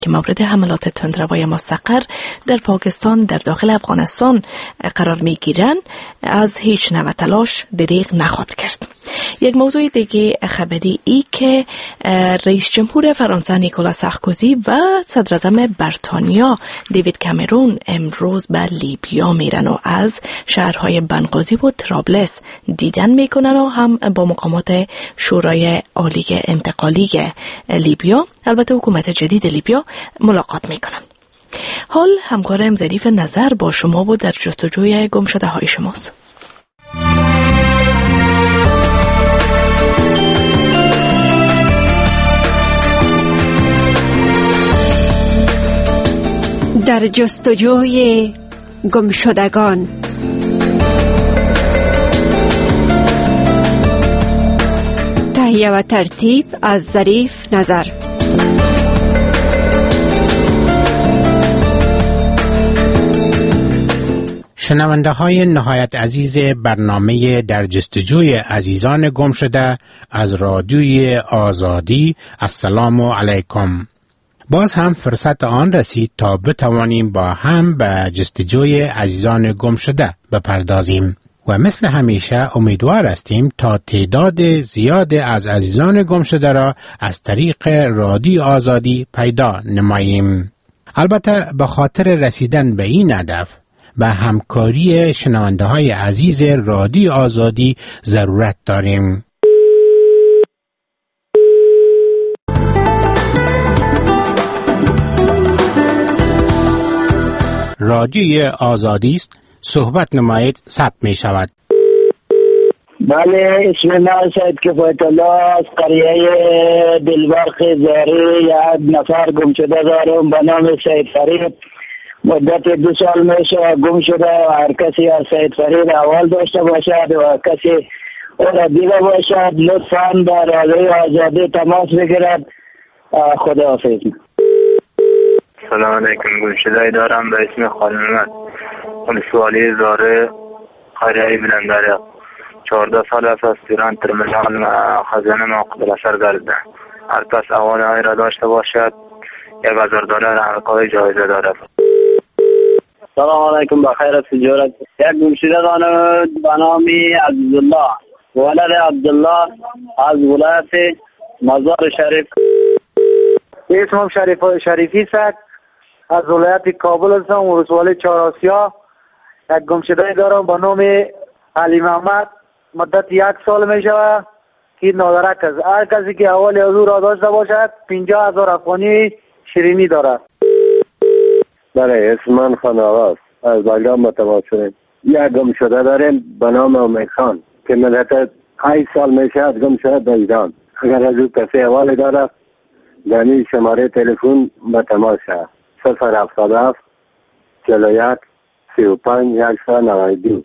که مورد حملات تندروای مستقر در پاکستان در داخل افغانستان قرار می گیرند از هیچ نوع تلاش دریغ نخواهد کرد. یک موضوع دیگه خبری ای که رئیس جمهور فرانسه نیکولاس سارکوزی و صدر اعظم بریتانیا دیوید کامرون امروز به لیبیا میرن و از شهرهای بنغازی و طرابلس دیدن میکنن و هم با مقامات شورای عالی انتقالی لیبیا، البته حکومت جدید لیبیا، ملاقات میکنن. حال همکارم ظریف نظر با شما بود در جستجوی گم شده های شماست. در جستجوی گمشدگان. تهیه و ترتیب از ظریف نظر. شنونده های نهایت عزیز برنامه در جستجوی عزیزان گم شده از رادیوی آزادی، السلام علیکم. باز هم فرصت آن رسید تا بتوانیم با هم به جستجوی عزیزان گم شده بپردازیم و مثل همیشه امیدوار هستیم تا تعداد زیاد از عزیزان گم شده را از طریق رادیو آزادی پیدا نماییم. البته به خاطر رسیدن به این هدف به همکاری شنونده های عزیز رادیو آزادی ضرورت داریم. رادیوی آزادی است، صحبت نمایید، ثبت می شود. بله، اسم من سید کفایت الله از قریه دلبرق زاری. یک نفر گم شده دارم به نام سید فرید. مدت 2 سال میشه گم شده و هر کسی از سید فرید احوال داشته باشد و کسی او را دیده باشد لطفاً در رادیوی آزادی تماس بگیرد. خداحافظ. سلام علیکم. گم شده دارم به اسم خانم ولسوالی زاره قریه بلندره. 14 سال است از ایران ترمینال خزانه موقع اثر گرده. هر کس احوال آن را داشته باشد $1000 حقای جایزه دارد. سلام علیکم، بخیر است تجارت. یک گم شده دارم به نام عبدالله ولد عبدالله از ولایت مزار شریف. اسمم شریفی است، از ولایت کابل هستم، ولسوالی 4 آسیا. یک گم شده دارم به نام علی محمد. مدت 1 سال می شود که نادرک است. هر کسی که احوال از او را داشته باشد 50,000 افغانی شیرینی دارد. بله، اسم من خان آواز از بلگام با تماس شدیم. یک گم شده داریم به نام امید خان که مدت 8 سال می شود گم شده در ایران. اگر از او کسی احوال دارد در شماره تلفن با تماس شد 077 41 35 192.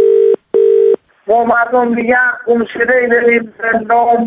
ما مردم دیگه گم شده داریم به نام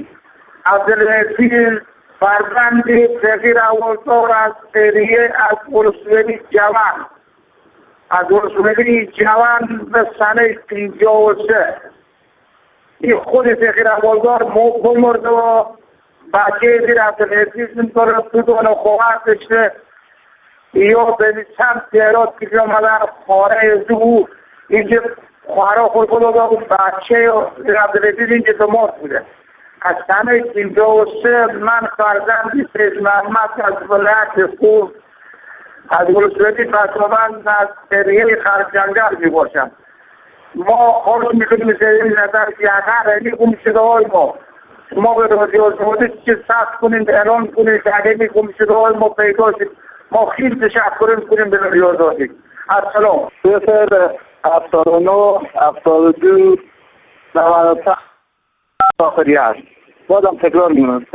عبدالحفیظ فرزند صغیر اولسار از قریه از ولسوالی جوان. از ولسوالی جوان به سنه 53. این خود صغیر اولسار مرد و بچه دیر عبدالحفیظ میکنه بدون خواهد داشته یا به چند تیرات کیلومتر خاره زو اینجا خواهر خود داده و بچه عبدالحفیظ اینجا دمار بوده. از سنه 53 من فرزندی سید محمد از ولایت خوب از ولسوالی پسابند از قریه خرجنگر می باشم. ما خواهش میکنیم سید نظر که اگر اینی گم شده های ما به رادیو آزادی چه ثبت کنیم اعلان کنیم که اگر اینی گم شده های ما پیدا شد ما خیلی تشکر میکنیم به رادیو آزادی. السلام. 079 72 95 آخری است. بازم تکرار میکنم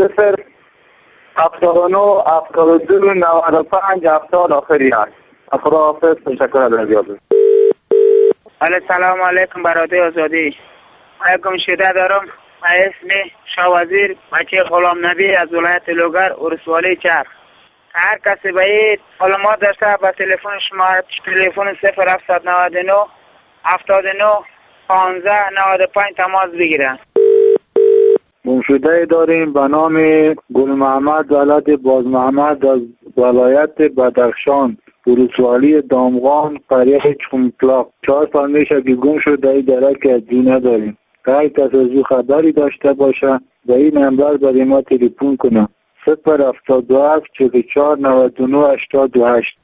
079 72 95 70 آخری است. خداحافظ. تشکر از رادیو آزادی. سلام علیکم برادر آزادی. گم شده دارم به اسم شاوزیر بچه غلام نبی از ولایت لوگر ولسوالی چرخ. هر کسی باید معلومات داشته با تلفن شما تلفن 0799 79 15 95 تماس بگیرن. گمشده داریم به نام گل محمد ولد باز محمد از ولایت بدخشان، ولسوالی دامغان، قریه چمپلاق. 4 سال میشه که گم شده درک ادی نداریم. اگر کس از او خبری داشته باشه به این نمبر برای ما تلفن کنه. 077 44 99 88.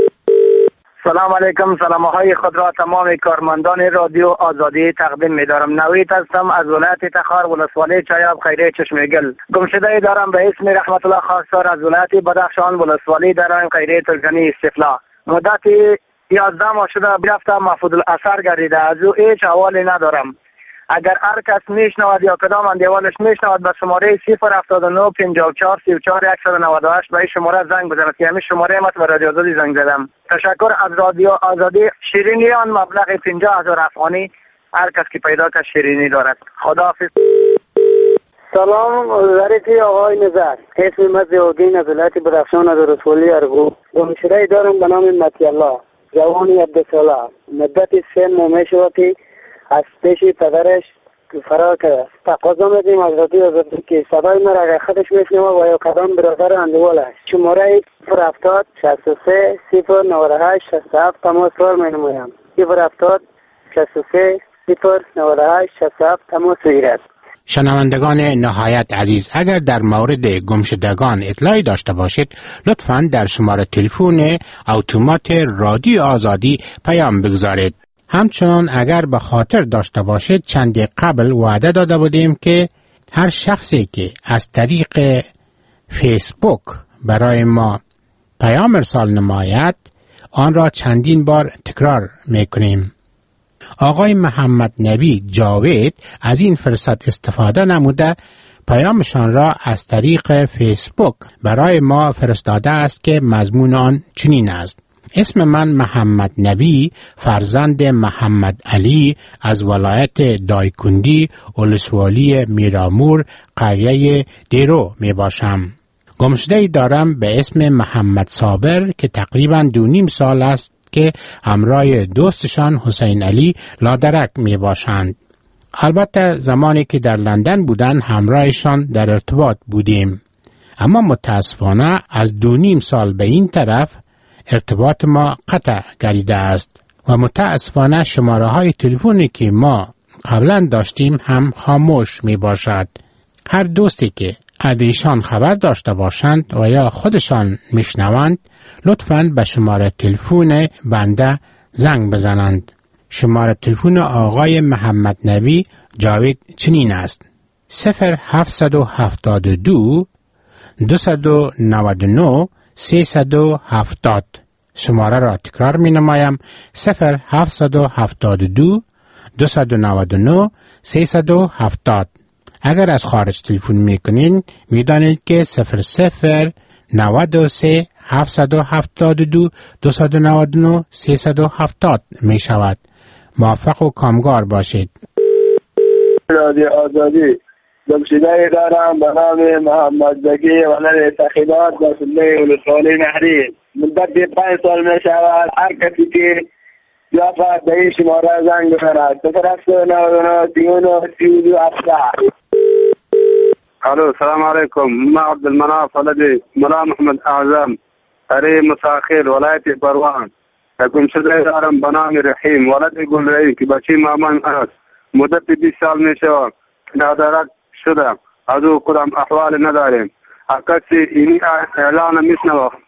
سلام علیکم. سلامهای خود را تمام کارمندان رادیو آزادی تقدیم می‌دارم. نوید هستم از ولایت تخار، ولسوالی چایاب، خیریه چشمگل. گمشده دارم به اسم رحمت الله خاکسار از ولایت بدخشان، ولسوالی دارم، خیریه ترکانی استفلا. مدت 11 ماه شده رفتم محفوظ الاثر گردیده، از او هیچ حوالی ندارم. اگر هر کس میشنود یا کدام اندیوالش میشنود به شماره 079 54 34 198 به این شماره زنگ بزند که همین شماره ما به رادیو آزادی زنگ زدم. تشکر از رادیو آزادی. شیرینی آن مبلغ 50,000 افغانی هر کس که پیدا که شیرینی دارد. خداحافظ. سلام ظریفی آقای نظر. اسم مزیودین از ولایت بدخشان از رسولی ارگو. گمشده دارم به نام متی الله، جوانی عبدالسلام. مدت 3 ماه میشود از پیش پدرش فرار کرده. تقاضا می‌کنیم از رادیو آزادی که صدای ما را اگر خودش میشنوه و یا کدام برادر اندوالش شماره 070 63 098 67 تماس را می‌نمایم. 070 63 098 67 تماس بگیرد. شنوندگان نهایت عزیز، اگر در مورد گمشدگان اطلاعی داشته باشید لطفاً در شماره تلفن اتومات رادیو آزادی پیام بگذارید. همچنان اگر به خاطر داشته باشید چند قبل وعده داده بودیم که هر شخصی که از طریق فیسبوک برای ما پیام ارسال نماید آن را چندین بار تکرار میکنیم. آقای محمد نبی جاوید از این فرصت استفاده نموده پیامشان را از طریق فیسبوک برای ما فرستاده است که مضمون آن چنین است: اسم من محمد نبی، فرزند محمد علی از ولایت دایکندی، ولسوالی میرامور، قریه دیرو می باشم. گمشده دارم به اسم محمد صابر که تقریباً 2.5 سال است که همراه دوستشان حسین علی لادرک می باشند. البته زمانی که در لندن بودن همراهشان در ارتباط بودیم، اما متاسفانه از 2.5 سال به این طرف ارتباط ما قطع گردیده است و متاسفانه شماره های تلفنی که ما قبلا داشتیم هم خاموش می باشد. هر دوستی که از ایشان خبر داشته باشند و یا خودشان میشنوند لطفاً به شماره تلفن بنده زنگ بزنند. شماره تلفن آقای محمد نبی جاوید چنین است: 0772 299 370. شماره را تکرار می نمایم: 0772 299 370. اگر از خارج تلفن می کنین می دانید که 00 93 772 299 370 می شود. موفق و کامگار باشید. رادیو آزادی. گمشده دارم به نام محمد زکی ولد تخیلات بسله ولسوالی نهری. مدت 5 سال می شود. هر کسی که بیافت به این شماره زنگ بزند. 079 الو سلام علیکم. من عبدالمناف ولد ملا محمد اعظم اره مساخر ولایت بروان. گمشده دارم به نام رحیم ولد گلرایی که بچه مامان است. مدت 20 سال می شود. نادرک شده. از او کدام احوال نداریم. هر کسی اینی اعلان میشنوه